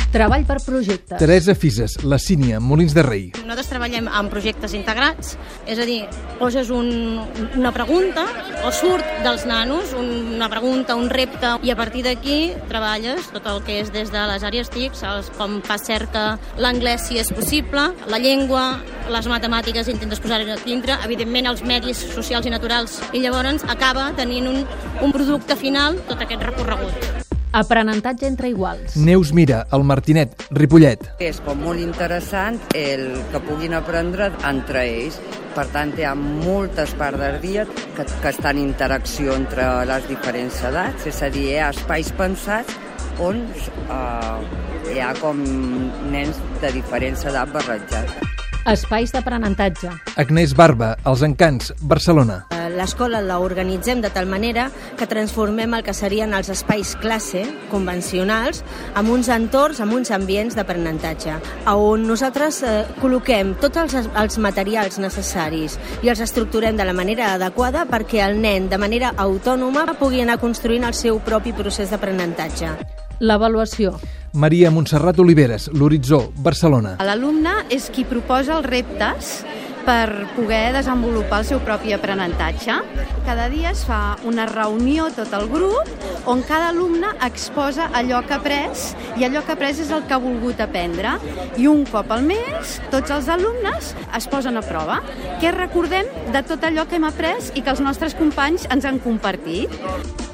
Treball per projectes. Teresa Fises, la Sínia, Molins de Rei. Nosaltres treballem amb projectes integrats, és a dir, poses una pregunta o surt dels nanos una pregunta, un repte, i a partir d'aquí treballes tot el que és des de les àrees TIC, com fas cerca l'anglès si és possible, la llengua, les matemàtiques intentes posar-hi dintre, evidentment els medis socials i naturals, i llavors acaba tenint un producte final tot aquest recorregut. Aprenentatge entre iguals. Neus Mira, el Martinet, Ripollet. És com molt interessant el que puguin aprendre entre ells. Per tant, hi ha moltes parts del dia que estan en interacció entre les diferents edats, és a dir, hi ha espais pensats on hi ha com nens de diferents edats barrejats. Espais d'aprenentatge. Agnès Barba, Els Encants, Barcelona. L'escola la organitzem de tal manera que transformem el que serien els espais classe convencionals amb uns entorns, amb uns ambients d'aprenentatge, on nosaltres col·loquem tots els materials necessaris i els estructurem de la manera adequada perquè el nen, de manera autònoma, pugui anar construint el seu propi procés d'aprenentatge. L'avaluació. Maria Montserrat Oliveres, L'Horitzó, Barcelona. L'alumne és qui proposa els reptes per poder desenvolupar el seu propi aprenentatge. Cada dia es fa una reunió tot el grup on cada alumne exposa allò que ha après i allò que ha après és el que ha volgut aprendre. I un cop al mes tots els alumnes es posen a prova. Què recordem de tot allò que hem après i que els nostres companys ens han compartit?